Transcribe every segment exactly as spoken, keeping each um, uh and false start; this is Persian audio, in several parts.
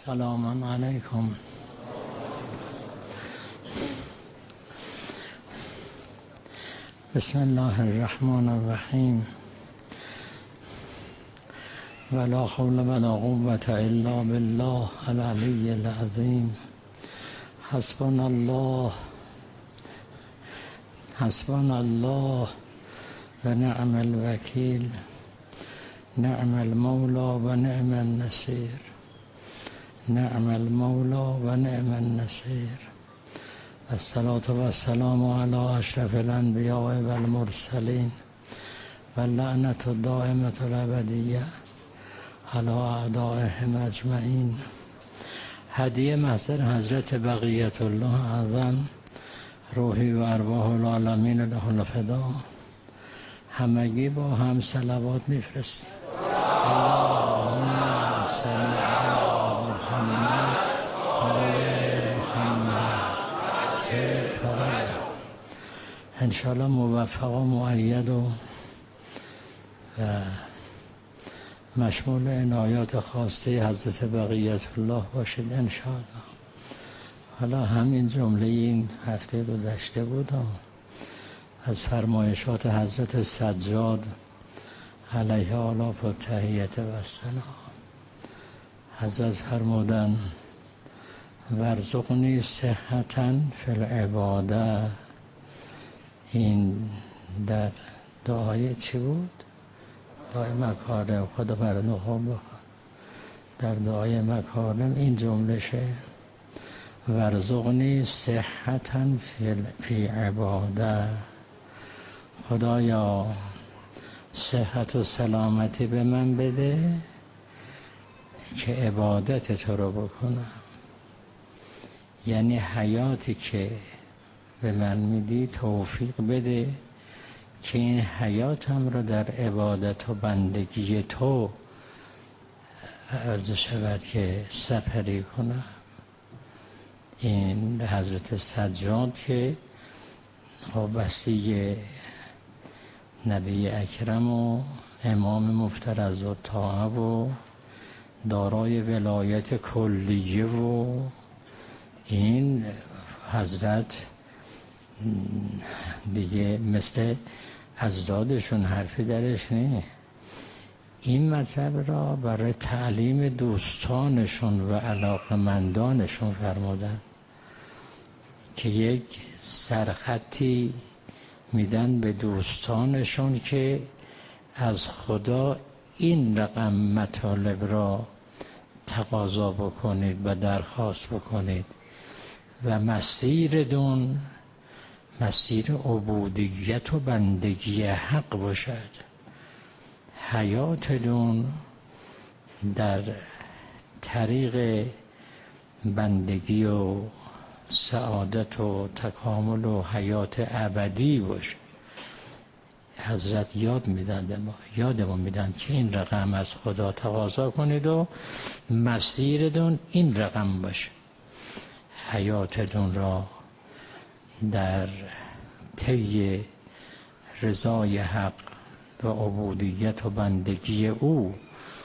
سلام علیکم. بسم الله الرحمن الرحیم. ولا حول ولا قوة الا بالله العلی العظیم. حسبنا الله حسبنا الله و نعم الوکیل. نعم المولى و نعم النصير. نعم المولى و نعم النصير. الصلاة و السلام علی اشرف الانبیاء و المرسلین و لعنت الدائمة الابدیة علی اعدائهم اجمعین. هدیه محضر حضرت بقیت الله اعظم روحی و ارواح العالمین له الفدا. همگی با هم صلوات میفرستیم. اللهم صل علی محمد آل محمد. انشاءالله موفق و مؤید و مشمول عنایات خاصه حضرت بقیت الله باشید انشاءالله. حالا همین جمله این هفته گذشته بود از فرمایشات حضرت سجاد علیه آلاف و تحییت و سلام. حضرت فرمودن ورزقنی صحتا فی العباده. این در دعای چی بود؟ دعای مکارم. خدا برای خواب بخواد. در دعای مکارم این جمله شه ورزقنی صحتا فی عباده. خدایا صحت و سلامتی به من بده که عبادت تو رو بکنم. یعنی حیاتی که به من میدی توفیق بده که این حیاتم رو در عبادت و بندگی تو عرض شود که سپری کنم. این حضرت سجاد که وصی نبی اکرم و امام مفترض و طاعه و دارای ولایت کلیه و این حضرت دیگه مثل اجدادشون حرفی درش نه. این مطلب را برای تعلیم دوستانشون و علاقمندانشون فرمودن که یک سرخطی میدن به دوستانشون که از خدا این رقم مطالب را تقاضا بکنید و درخواست بکنید و مسیر دون مسیر عبودیت و بندگی حق باشد. حیات دون در طریق بندگی و سعادت و تکامل و حیات ابدی باشه. حضرت یاد میدن به ما، یادمون میدن که این رقم از خدا تقاضا کنید و مسیرتون این رقم باشه. حیاتتون را در طی رضای حق و عبودیت و بندگی او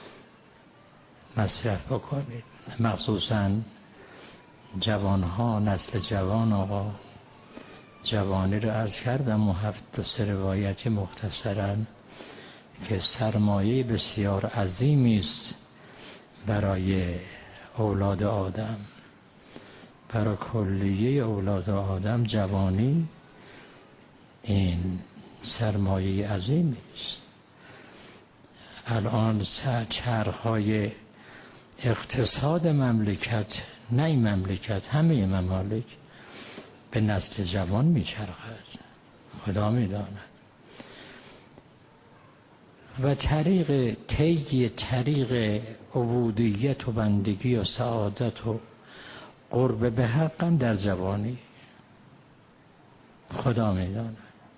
مصرف بکنید. مخصوصاً جوانها، نسل جوان. آقا جوانی رو عرض کردم و هفت سه روایتی مختصراً که سرمایه بسیار عظیمی است برای اولاد آدم، برای کلیه اولاد آدم. جوانی این سرمایه عظیمی است. الان چرخهای اقتصاد مملکت، نه این مملکت، همه ممالک به نسل جوان میچرخد. خدا میداند. و طریق طی طریق عبودیت و بندگی و سعادت و قرب به حقم در جوانی. خدا میداند.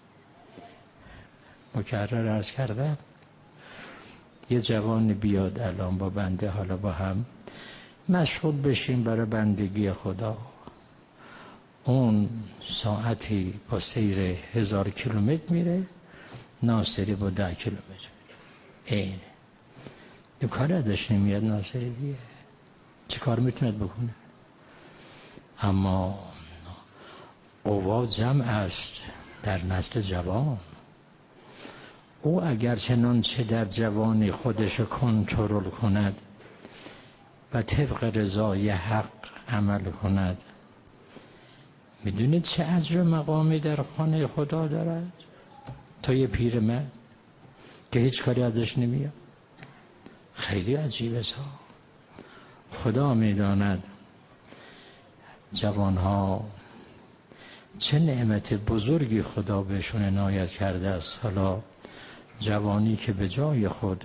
مکرر عرض کردم یه جوان بیاد الان با بنده، حالا با هم مشغول بشیم برای بندگی خدا. اون ساعتی با سیر هزار کیلومتر میره، ناصری با ده کیلومتر میره. این دو کار ازش نمیاد. ناصری دیگه چه کار میتوند بکنه؟ اما قوا جمع است در نسل جوان. او اگر چنانچه در جوانی خودش کنترل کند و طبق رضای حق عمل کند، میدونید چه اجر و مقامی در خانه خدا دارد؟ تا یه پیرمرد که هیچ کاری ازش نمیاد. خیلی عجیبه ها. خدا میداند جوانها چه نعمت بزرگی خدا بهشون عنایت کرده است. حالا جوانی که به جای خود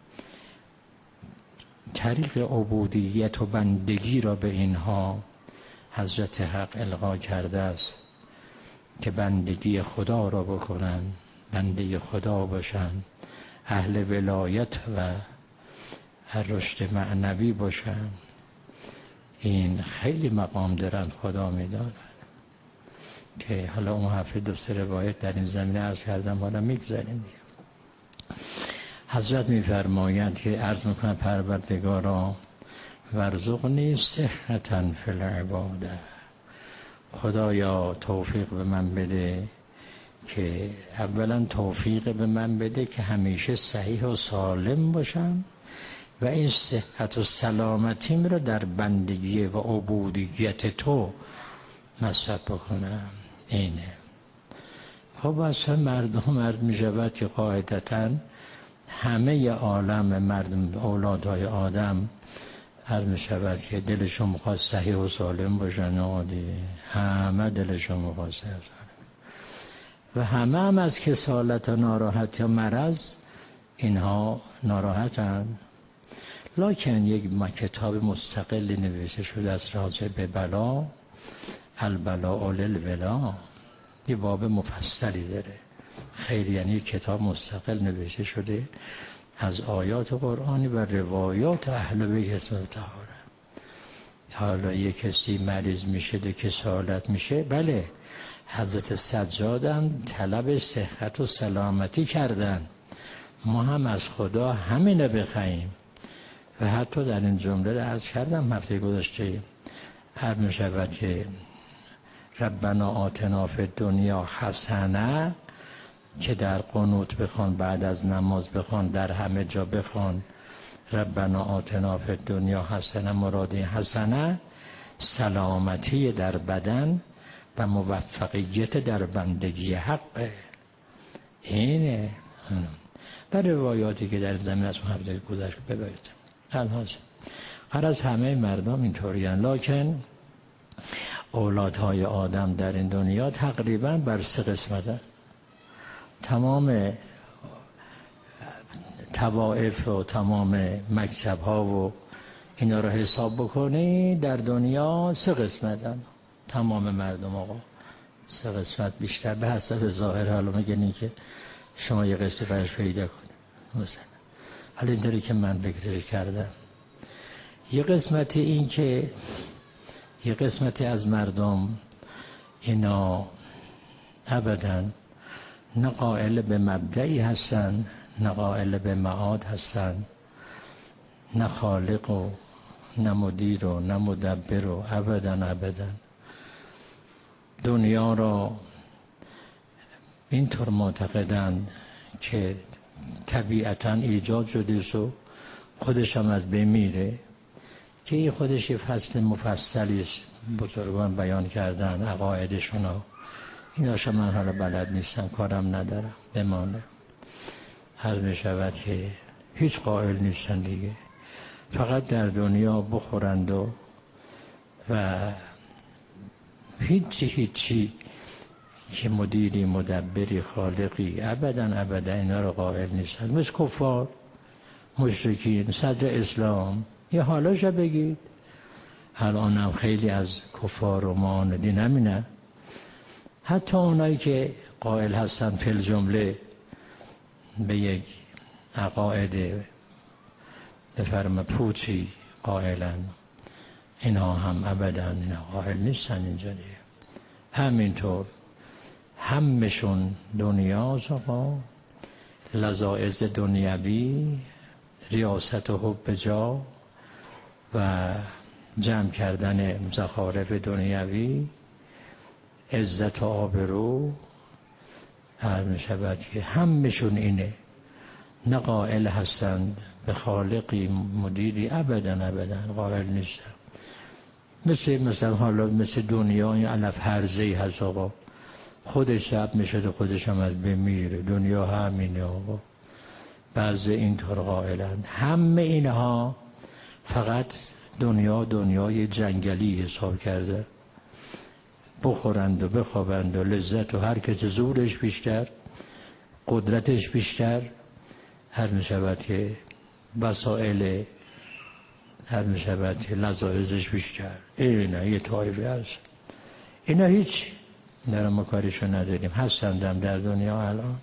طریق عبودیت و بندگی را به اینها حضرت حق القا کرده است که بندگی خدا را بکنن، بنده خدا باشن، اهل ولایت و رشد معنوی باشن. این خیلی مقام دارن. خدا می‌داند که حالا اون هفته دو سه روایت در این زمینه عرض کردم، حالا میگذاریم. حضرت میفرمایند که عرض میکنم پروردگارا ورزقنی صحة فی العباده، خدایا توفیق به من بده که اولا توفیق به من بده که همیشه صحیح و سالم باشم و این صحت و سلامتیم رو در بندگی و عبودیت تو مصرف بکنم. اینه. خب اصلا مردم مرد می شود که قاعدتاً همه عالم مردم اولادهای آدم هر می شود که دلشون میخواد صحیح و سالم باشن. عادی همه دلشون میخواد صحیح و سالم و همه هم از کسالت و ناراحت یا مرض اینها ناراحتن. لکن یک کتاب مستقلی نوشته شده از راجع به بلا، البلاء للولا، یه باب مفصلی داره خیلی، یعنی کتاب مستقل نوشته شده از آیات قرآنی و روایات اهل بیت اسماء طهاره. حالا یک کسی مریض میشه ده کسالت میشه، بله حضرت سجادم طلب صحت و سلامتی کردن، ما هم از خدا همین رو بخواهیم. و حتی در این جمله رو عرض کردم هفته گذشته، هر میشود که ربنا آتنا فی الدنیا حسنه که در قنوت بخوان، بعد از نماز بخوان، در همه جا بخوان ربنا آتنا فی الدنیا حسنه، مراد حسنه سلامتی در بدن و موفقیت در بندگی حق. اینه. و روایاتی که در زمین از هفته گذشته ببرید. الحاصل هر از همه مردم اینطوری هستند، لکن اولادهای آدم در این دنیا تقریبا بر سه قسمته. تمام طوائف و تمام مکتب ها و اینا رو حساب بکنی در دنیا سه قسمتن. تمام مردم آقا سه قسمت، بیشتر به حسب ظاهر. حالا میگنی که شما یه قسمت فرش پیدا کنید مثلا. حالا اینطوری که من فکر کردم، یه قسمتی این که یه قسمتی از مردم اینا ابداً نه قائل به مبدعی هستن، نه قائل به معاد هستن، نه خالق و نه مدیر و نه مدبر و ابداً ابداً دنیا را اینطور معتقدند که طبیعتاً ایجاد شده و خودش هم از بین میره، که این خودش یه فصل مفصلی است بزرگان بیان کردن عقایدشون ها. ایناشا من حالا بلد نیستم، کارم ندارم، بمانه. هر می شود که هیچ قائل نیستن دیگه، فقط در دنیا بخورند و و هیچی هیچی که مدیری مدبری خالقی ابدا ابدا اینا رو قائل نیستن. مثل کفار مشرکین صدر اسلام. یه حالاشو بگید، الان هم خیلی از کفار و معاندین همینه. حتی اونایی که قائل هستن فی الجمله به یک عقاید بفرم پوچی قائلن، اینا هم ابدا اینا قائل نیستن اینجا دیگه. همینطور همشون دنیاست آقا، لذاذ دنیوی، ریاست و حب جا و جمع کردن زخارف دنیوی، عزت و آبرو، هر می شود که همشون اینه، نه قائل هستند به خالقی مدیری، ابدا ابدا قائل نیستن. مثل مثلا حالا مثل دنیا این علف هرزهی هست آقا، خودش سب میشده خودش هم از بمیره، دنیا همینه آقا. بعضی اینطور قائلند. همه اینها فقط دنیا دنیای جنگلی حساب کرده، بخورند و بخوابند و لذت و هر کس زورش بیشتر، قدرتش بیشتر، هر می شود که وسائل، هر می شود که لذاذش بیشتر. اینا یه طایفه هست، اینا هیچ در ما کاریشو نداریم، هستندم در دنیا الان،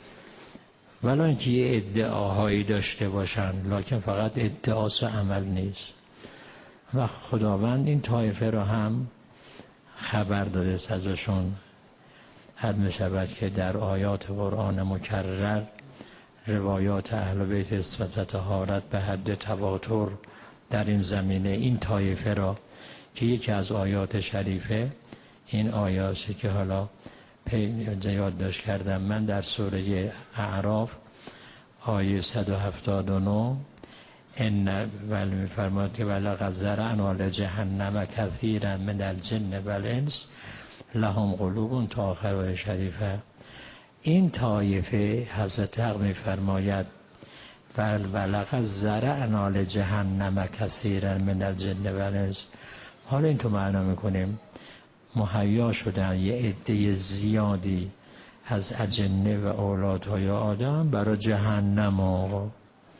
ولی اینکه یه ادعاهایی داشته باشن، لکن فقط ادعاس عمل نیست. و خداوند این طایفه را هم خبر داده است ازشون، هر می شود که در آیات قرآن مکرر روایات اهل بیت عصمت و طهارت به حد تواتر در این زمینه این طایفه را که یکی از آیات شریفه این آیاتی که حالا یاد داشت کردم من در سوره اعراف آیه صد و هفتاد و نه، ان ول میفرماد که ولقد ذرأنا لجهنم کثیرا من الجن والانس لهم قلوب تا آخر آیه شریفه. این طایفه حضرت حق میفرماید ولقد ذرأنا لجهنم کثیرا من الجن والانس، حالا این تو معنا میکنیم مهیا شدن یه عده زیادی از اجنه و اولادهای آدم برای جهنم آقا،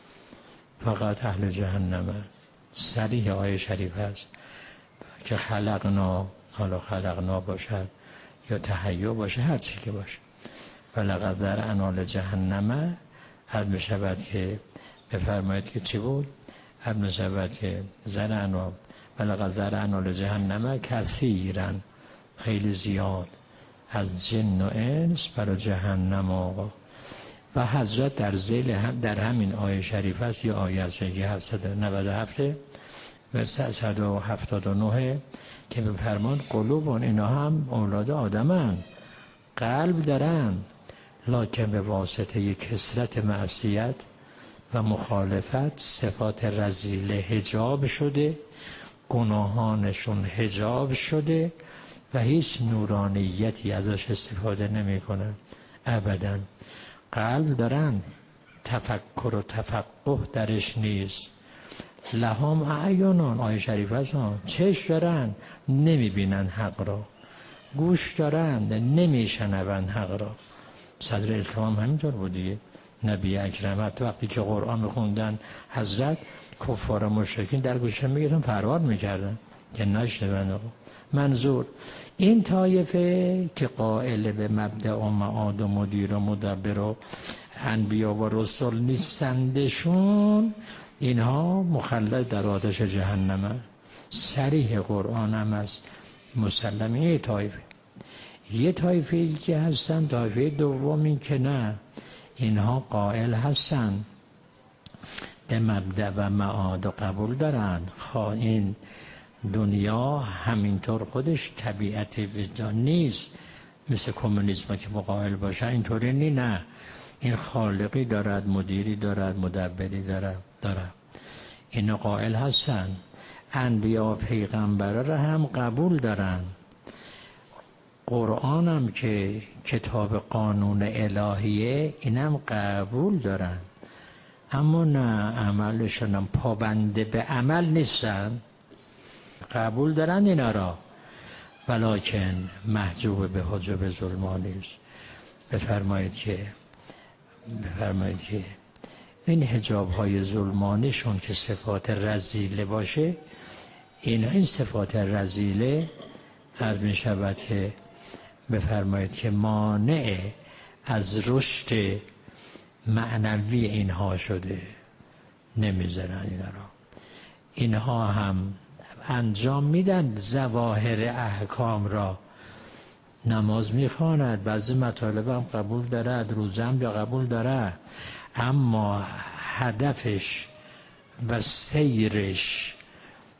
فقط اهل جهنمه. صریح آیه شریف هست که خلقنا، حالا خلقنا باشد یا تهیع باشه هر چی که باشه، ولقد ذرأنا لجهنم، هر می شود که بفرمایید که چی بود، هر می شود که ذرأنا ولقد ذرأنا لجهنم کثیرا، خیلی زیاد از جن و انس برای جهنم آقا. و حضرت در ذیل هم در همین آیه شریف است یه آیه از که هفتصد و نود و هفت و صد و هفتاد و نه که به فرمان قلوبون، اینا هم اولاد آدمن، قلب دارن، لکن به واسطه یک کثرت معصیت و مخالفت صفات رذیله حجاب شده، گناهانشون حجاب شده و هیچ نورانیتی ازش استفاده نمی کنن ابدا. قلب دارن، تفکر و تفقه درش نیست. لهم اعینان، آیه شریف هست، چشم دارن نمی بینن حق را، گوش دارن نمی شنون حق را. صدر اسلام همینطور بودیه، نبی اکرم حتی وقتی که قرآن میخوندن حضرت، کفار مشرکین در گوشه میگیرن پروار میکردن که نشنون. منظور این طایفه که قائل به مبدأ و معاد و مدیر و مدبر و انبیا و رسول نیستندشون، اینها مخلد در آتش جهنمه. صریح قرآن هم از مسلمه. یه طایفه یه طایفه که هستن، طایفه دومی که نه، اینها قائل هستن به مبدأ و معاد و قبول دارن، خواه این دنیا همینطور خودش طبیعت وجدان نیست مثل کمونیسم که مقابل باشه، اینطوری نی، نه، این خالقی دارد، مدیری دارد، مدبری دارد دارد اینا قائل هستن. انبیا و پیغمبرا را هم قبول دارن، قرآن هم که کتاب قانون الهیه اینم قبول دارن، اما نه عملشون هم پابنده به عمل نیستن. قبول دارن اینا را ولکن محجوب به حجب ظلمانی است. بفرمایید که بفرمایید که این حجاب های ظلمانیشون که صفات رذیله باشه، این این صفات رذیله هر می شود که بفرمایید که مانع از رشد معنوی اینها شده، نمیذارن اینا را. اینها هم انجام میدن ظواهر احکام را، نماز میخواند، بعضی مطالب هم قبول دارد، روزه هم یا قبول دارد، اما هدفش و سیرش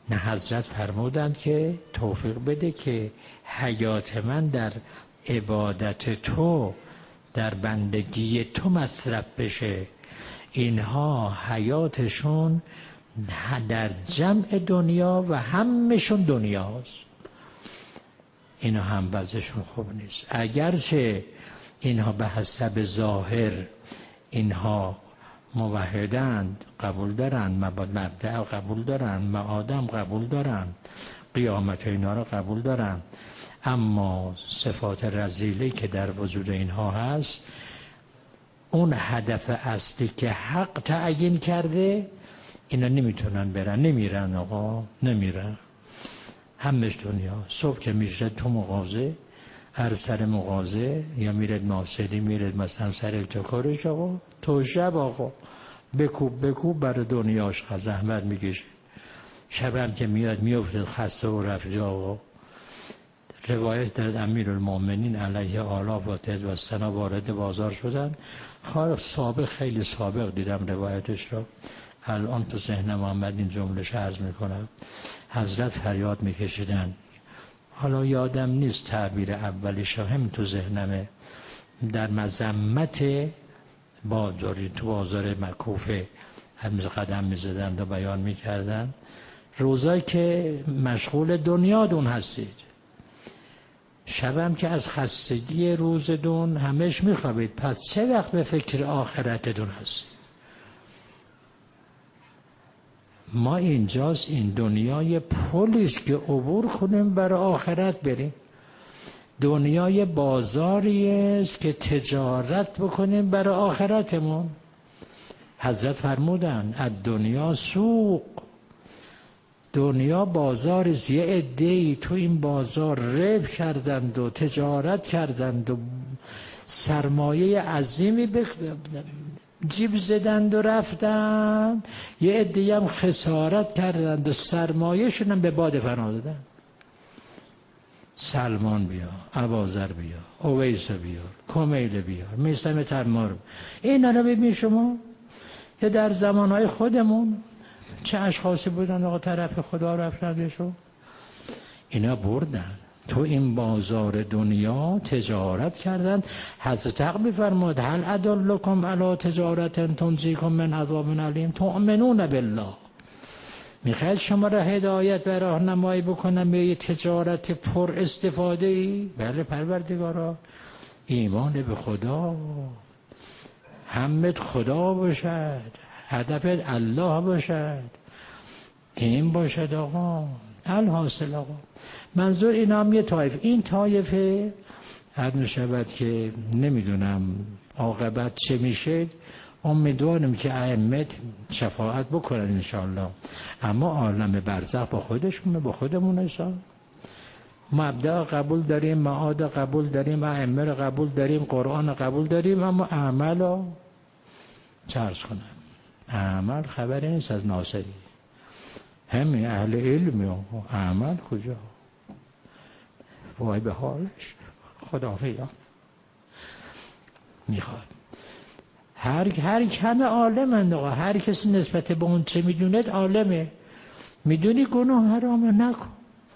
نه حضرت فرمودند که توفیق بده که حیات من در عبادت تو، در بندگی تو مصرف بشه. اینها حیاتشون در جمع دنیا و همشون دنیاست. اینا هم وضعشون خوب نیست. اگرچه اینها به حسب ظاهر اینها موحدند، قبول دارن، مبدأ قبول دارن، معادم قبول دارن، قیامت اینا رو قبول دارن، اما صفات رذیلی که در وجود اینها هست، اون هدف اصلی که حق تعیین کرده، اینا نمیتونن برن، نمیرن آقا، نمیرن. همش دنیا. صبح که میشه تو مغازه، هر سر مغازه یا میرد ماسدی، میرد مثلا سر تو کارش آقا، تو شب آقا بکوب بکوب برای دنیاش زحمت میکشه. شبم که میاد میفته خسته و رفته آقا. روایت دارد امیرالمومنین علیه آلاف و تز و سنا وارد بازار شدن. خواهر سابق، خیلی سابق دیدم روایتش را، الان تو ذهنم آمد این جملهش عرض میکنم. حضرت فریاد میکشیدن، حالا یادم نیست تعبیر اولیش، هم تو ذهنمه، در مذمت بازاری تو بازار مکوفه همیز قدم میزدن و بیان میکردن روزایی که مشغول دنیادون هستید، شبم که از خستگی روزدون همش میخوابید، پس چه وقت به فکر آخرتتون هستید؟ ما اینجاست، این دنیای پلیست که عبور کنیم برای آخرت بریم. دنیای بازاری است که تجارت بکنیم برای آخرتمون. حضرت فرمودن الدنیا سوق، دنیا بازار است. یه عده‌ای تو این بازار ربح کردند و تجارت کردند و سرمایه عظیمی به جیب زدند و رفتند، یه عده‌ای هم خسارت کردند و سرمایه‌شون هم به باد فنا دادند. سلمان بیار، ابوذر بیار، اویس بیار، کمیل بیار، میثم تمار، اینا رو ببین شما. که در زمانهای خودمون چه اشخاصی بودن آقا طرف خدا رفتندشون، اینا بردن تو این بازار دنیا تجارت کردن. حضرت حق می‌فرماد هل ادلکم علی تجارت تنجیکم من عذاب علیم تؤمنون بالله. میخواید شما را هدایت و راهنمایی بکنم به یه تجارت پر استفاده ای؟ بله پروردگارا، ایمان به خدا، همت خدا باشد، هدفت الله باشد، این باشد آقا. الحاصل آقا منظور اینا هم یه طایف، این طایفه حد میشود که نمیدونم عاقبت چه میشه. امیدوارم که ائمه شفاعت بکنن انشاءالله، اما عالم برزخ با خودشونه، با خودمون هستن. مبدأ قبول داریم، معاد قبول داریم، ائمه رو قبول داریم، قرآن قبول داریم، اما اعمال رو چه عرض کنم، اعمال خبری نیست از ناصری. همین اهل علمی و اعمال کجا؟ وای به حالش، خدا فیاد میخواد. هر هر کم عالمند آقا، هر کسی نسبت به اون چه میدوند عالمه. میدونی گناه حرامه نکن،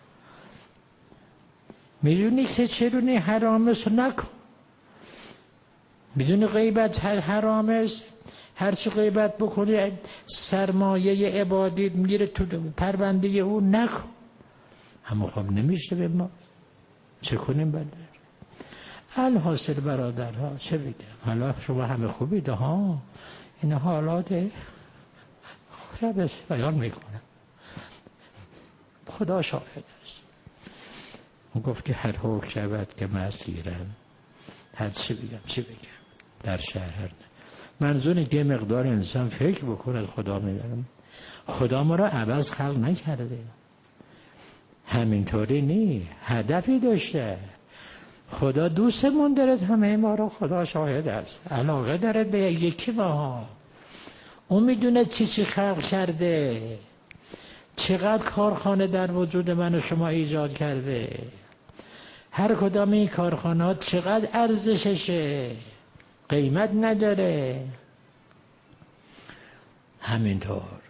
میدونی که چرونی حرامه نکن، میدونی غیبت حرامه، هر چی غیبت بکنی سرمایه عبادیت میگیره تو پرونده اون، نکن. اما خب نمیشه به ما چه کنیم بده. الحاصل برادرها چه بگم، حالا شما همه خوبید ها، این حالات خدا بس بیان میکنه، خدا شاهد است. اون گفت که هر حکم شود که مسیرم، هر چی بگم چی بگم در شهر. منظوری که مقدار انسان فکر بکنه خدا میدارم، خدا ما را عوض خلق نکرده، همینطوری نی، هدفی داشته. خدا دوستمون دارد همه ما رو، خدا شاهد است، علاقه دارد به یکی ما. اون میدونه چی چی خلق کرده، چقدر کارخانه در وجود من و شما ایجاد کرده، هر کدام این کارخانه‌ها چقدر ارزششه، قیمت نداره. همینطور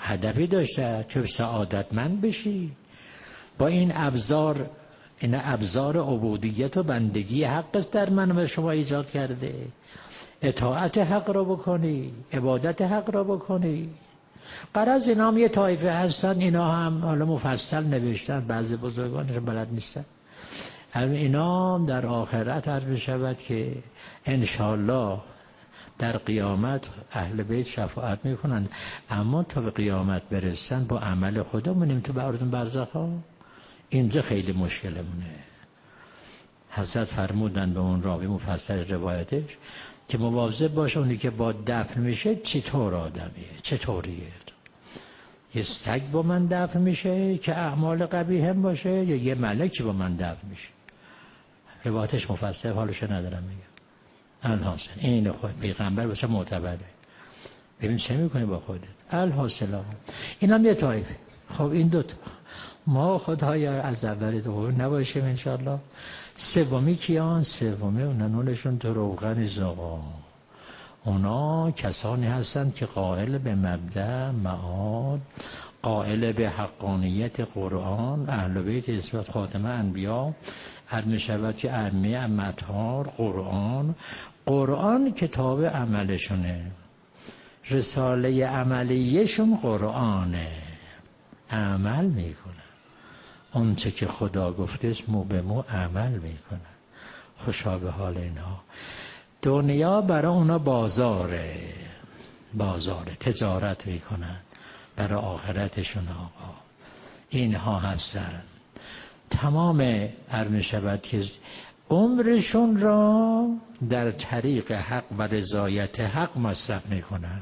هدفی داشته که سعادتمند بشی. با این ابزار، این ابزار عبودیت و بندگی حق است در من و شما ایجاد کرده. اطاعت حق را بکنی، عبادت حق را بکنی. غرض اینا هم یه طایفه هستن، اینا هم حالا مفصل نوشتن، بعضی بزرگانش بلد نیستن. اینا در آخرت عرض شود که انشالله در قیامت اهل بیت شفاعت میکنن، اما تا به قیامت برسن با عمل خودمونیم تو بردون برزخ ها. اینجا خیلی مشکلمونه. حضرت فرمودن به اون راوی مفسر روایتش که مواظب باشه اونی که با دفن میشه چطور آدمیه، چطوریه. یه سگ با من دفن میشه که اعمال قبیح هم باشه، یا یه ملکی با من دفن میشه. روایتش مفسر، حالش ندارم میگم. الحاصل این خود پیغمبر باشه معتبره. ببین چه میکنی با خودت. الحاصل ها این هم یه طایفه. خب این دوتا ما خدای از اول دوم نباشیم انشالله. سومی کیان؟ سومی اونا نونشون تو روغن زغا. اونا کسانی هستند که قائل به مبدأ معاد، قائل به حقانیت قرآن، اهل بیت اسمت خاتمه انبیا، هر میشود که ائمه مطهر، قرآن قرآن کتاب عملشونه، رساله عملیشون قرآنه، عمل میکنن اون چه که خدا گفتش مو به مو عمل میکنن. خوشا به حال اینا. دنیا برای اونا بازاره، بازاره، تجارت میکنن برای آخرتشون. آقا اینها هستن تمام عرض شود که عمرشون را در طریق حق و رضایت حق مصرف میکنن،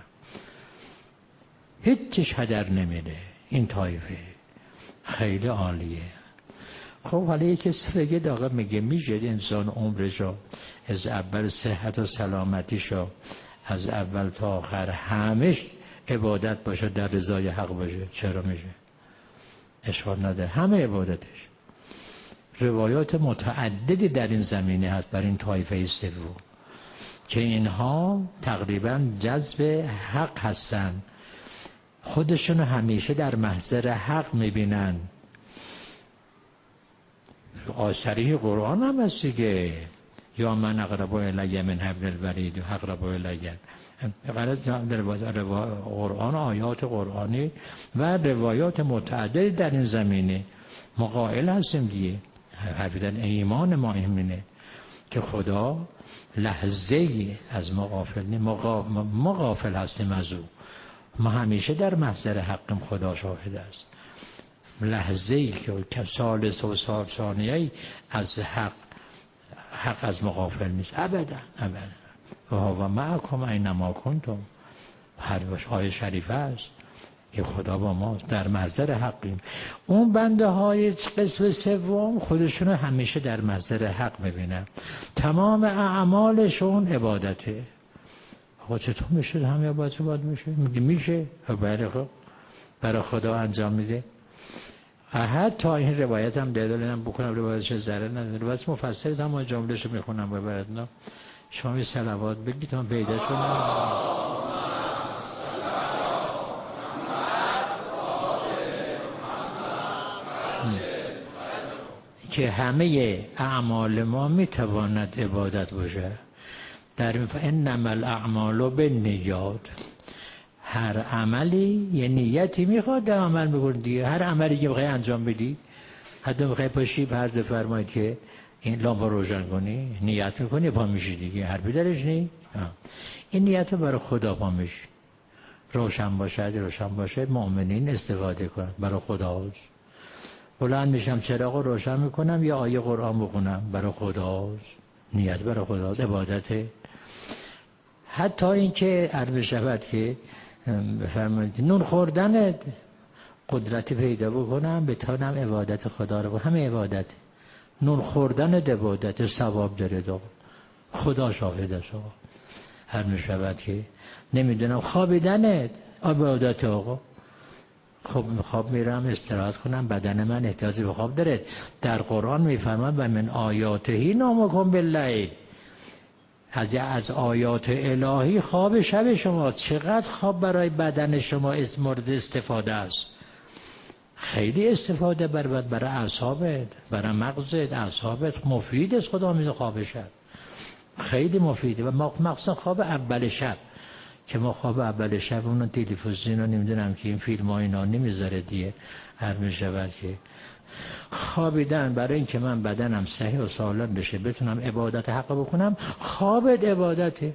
هیچیش هدر نمیره. این طایفه خیلی عالیه. خب حالا یک کسی بگه داغه میگه میشه انسان عمرشو از اول صحت و سلامتیشو از اول تا آخر همش عبادت باشه در رضای حق باشه؟ چرا میشه؟ اشکال نداره، همه عبادتش. روایات متعددی در این زمینه هست بر این طایفه سوم که اینها تقریبا جذب حق هستن، خودشون همیشه در محضر حق میبینن. آثری قرآن هم هست دیگه، یا من اقرب الی من حبل الورید و اقرب الی. قرآن، آیات قرآنی و روایات متعددی در این زمینه ما قائل هستیم دیگه. حقیقتاً ایمان ما اینه که خدا لحظه از ما غافل نیست، ما غافل هستیم از او. ما همیشه در محضر حقم، خدا شاهد است. لحظه ای که سالس و سال ثانیه از حق، حق از ما غافل نیست ابدا ابدا. و هو معکم اینما کنتم، هر آیه شریفه است که خدا با ما در محضر حقیم. اون بنده های قسم سوم خودشون همیشه در محضر حق میبینن، تمام اعمالشون عبادته. خب چطور میشه همه عبادت باید میشه؟ میگه میشه. بله خب برای خدا انجام میده. حتی این روایت هم دلیلم بکنم روایتش ذره نداره، روایت مفصل هم جملهشو میخونم و براتون شما صلوات بگید تا پیدا شونم. که همه اعمال ما میتواند عبادت باشه. در انما الاعمال بالنیات، هر عملی یه نیتی میخواد در عمل میکنی دیگه. هر عملی که بخوای انجام بدی، حتی بخوای پاشی فرض فرمایید که این لامپا روشن کنی، نیت میکنی پا میشی دیگه، حرفی درش نی. این نیت برای خدا پا میشی، روشن باشد روشن باشد مؤمنین استفاده کن، برای خداست. بلند میشم چراغ روشن میکنم یا آیه قرآن بخونم، برای خداست. نیت برای خداست، عبادته. حتی اینکه عرض شود که بفرمایید نون خوردن قدرتی پیدا بکنم بتونم عبادت خدا رو، همه عبادت. نون خوردن عبادت، ثواب داره دو. خدا شاهد است. هر میشود که نمیدونم خوابیدن عبادت. آقا خب خواب میرم استراحت کنم، بدن من احتیاج به خواب داره. در قرآن میفرماد و من آیاتهی نامکم باللیل، از از آیات الهی خواب شب شما. چقدر خواب برای بدن شما مورد استفاده است؟ خیلی استفاده برای برای اعصابت، برای مغزت، اعصابت مفید است. خدا میده خواب شب خیلی مفیده. و مخصوصا خواب اول شب که ما خواب اول شب اون تلویزیون رو نمیدونم که این فیلم ها اینا نمیذاره دیگه، هر میشود که خوابیدن برای اینکه من بدنم صحیح و سالم بشه بتونم عبادت حق بکنم. خوابت عبادته،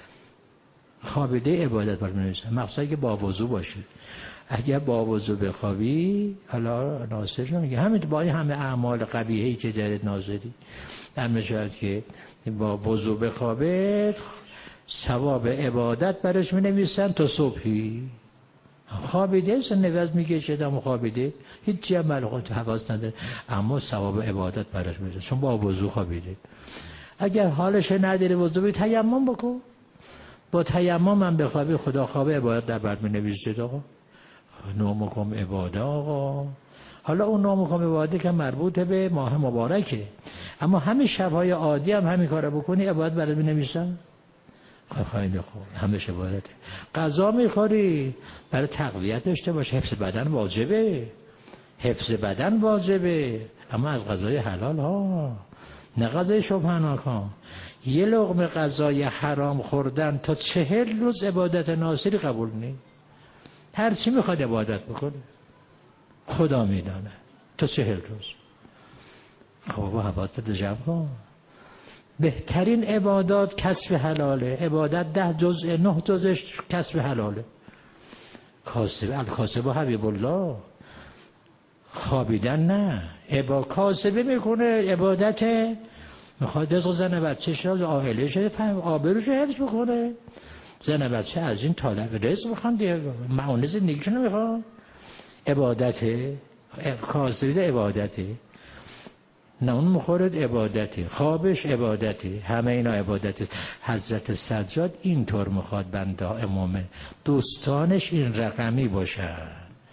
خوابیده عبادت برای من میشه. مخصوصا که با وضو باشه. اگر با وضو بخوابی، حالا ناصر جون میگه همین با این همه اعمال قبیحه‌ای که دارید ناظری در میشود که با وضو بخوابه ثواب عبادت برش می نویسن تا صبحی. خوابیده سن نوز میگه شدم خوابیده هیچ عمل خود حواس نداره، اما ثواب عبادت برش میشه چون با وضو خوابیده. اگر حالش نداره وضو بی تیمم بکن، با تیمم هم بخوابی خدا خواب عبادت در بر می نویسه. آقا نامکم عباده آقا. حالا اون نامکم عباده که مربوط به ماه مبارکه، اما همین شبهای عادی هم همین کارو بکنی عبادت برات می نویسن. خیلی خوب، همش عبادته. غذا میخوری برای تقویت داشته باشه، حفظ بدن واجبه، حفظ بدن واجبه، اما از غذای حلال ها، نه غذای شبهناک ها. یه لقمه غذای حرام خوردن تا چهل روز عبادت ناصری قبول نی. هر چی میخواد عبادت بکنه خدا میدانه تا چهل روز. خب حواست جمع کن. بهترین عبادات کسب حلاله. عبادت ده جزء نه جزءش کسب حلاله. کاسب الکاسب حبیب الله. خوابیدن نه، عبا کاسبه میکنه عبادت، میخواد رزق زن بچه‌ش رو عائله‌ش رو آبروش حفظ بکنه. زن بچه از این طالب رزق میخوان دیگه، معونه زندگیشون میخوان. عبادت کاسبه عبادته، نه اون مخورد عبادتی، خوابش عبادتی، همه اینا عبادتی. حضرت سجاد اینطور میخواد بنده امامه دوستانش این رقمی باشن،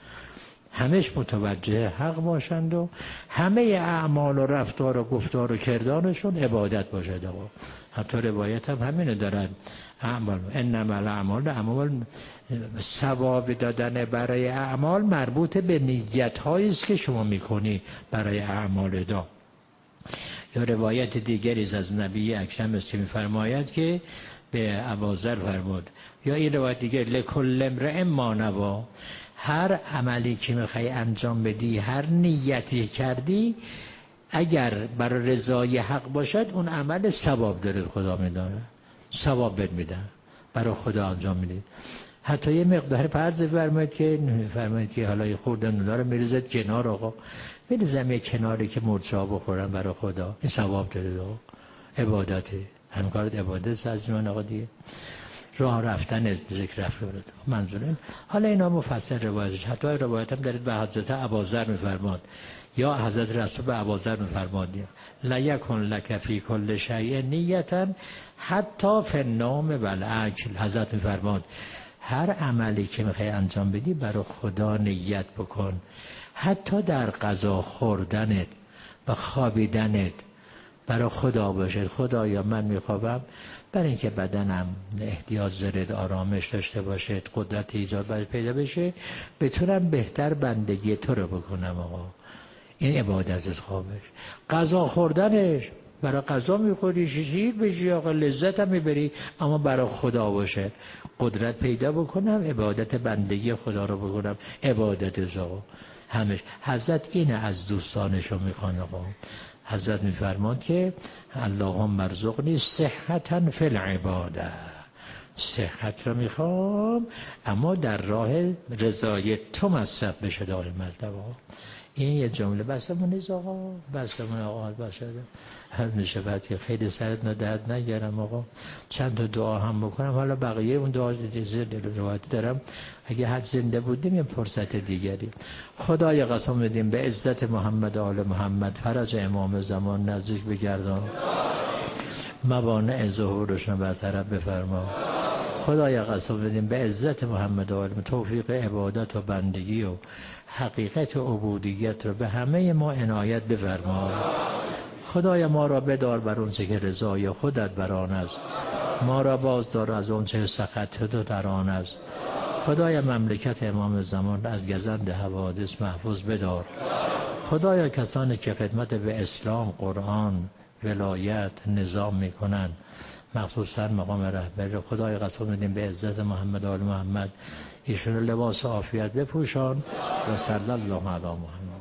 همش متوجه حق باشند و همه اعمال و رفتار و گفتار و کردارشون عبادت باشد. حتی روایت هم همینو دارن، اعمال انما الاعمال اعمال، ثواب دادن برای اعمال مربوط به نیت هایی است که شما میکنی برای اعمال دا. یا روایت دیگری از نبی اکرم است که میفرماید که به ابوذر فرمود، یا این روایت دیگر لکل امرئ ما نوا، هر عملی که میخوای انجام بدی، هر نیتی کردی، اگر برای رضای حق باشد اون عمل ثواب داره، خدا میدانه ثواب بد میده، برای خدا انجام میدید. حتی یه مقدار فرض فرمایید که فرمایید که حالا یه خورده نونا رو میریزید کنار، آقا بریزم یه کناری که مرچا بخورم برای خدا، این ثواب داره. آقا عبادته، همین کارت عبادت از من آقا دیگه. راه رفتن ذکر رفت برد منظورم. حالا اینا مفصل روایتش، حتی روایت هم دارید به حضرت ابوذر میفرماد، یا حضرت رسول به ابوذر میفرماد لا یکن لک فی کل شیء نیتا حتی فی النوم والاکل. حضرت میفرماد هر عملی که میخوای انجام بدی برای خدا نیت بکن، حتی در غذا خوردنت و خوابیدنت برای خدا باشه. خدایا من میخوابم برای اینکه بدنم احتیاج داره آرامش داشته باشه، قدرت ایجاد برای پیدا بشه، بتونم بهتر بندگی تو رو بکنم. آقا این عبادت از خوابش. غذا خوردنش برای غذا میخوری شیر بشی آقا، لذت هم میبری، اما برای خدا باشه، قدرت پیدا بکنم، عبادت بندگی خدا رو بکنم، عبادت از آقا همش. حضرت اینه از دوستانشو میخوان. آقا حضرت میفرمان که اللهم ارزقنی صحتا فی العباده، صحت رو میخوام اما در راه رضای تو مصرف بشه داریم مطلب. این یه جمله بسمون نیست آقا، بسمون آقا باشه هر میشه بعد که خیلی سرت ندرد نگرم آقا، چند تا دعا هم بکنم. حالا بقیه اون دعا دیگه روایت دارم، اگه حد زنده بودیم یه فرصت دیگری. خدای قسم بدیم به عزت محمد و آل محمد فرج امام زمان نزدیک بگردان، موانع ظهورشون برطرف بفرما. خدای قسم بدیم به عزت محمد و آل محمد توفیق عبادت و بندگی و حقیقت و عبودیت رو به همه ما عنایت بفرما. خدای ما را بدار بر اون که رضای خودت بر آن است. ما را باز دار از اون چه سخط تو در آن است. خدای مملکت امام زمان از گزند حوادث محفوظ بدار. خدایا کسانی که خدمت به اسلام، قرآن، ولایت، نظام میکنن، مخصوصا مقام رهبری، خدای قسم میدیم به عزت محمد آل محمد ایشون لباس عافیت بپوشان و صلی الله علی محمد.